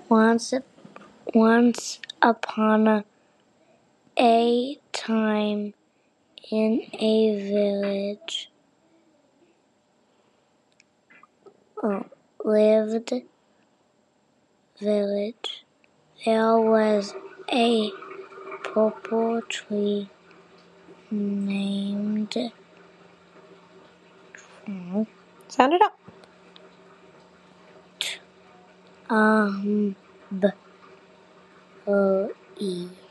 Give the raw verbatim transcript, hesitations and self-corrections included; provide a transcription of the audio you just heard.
Once, once upon a, a time in a village uh, lived village there was a purple tree named um, Sound it out. um b o e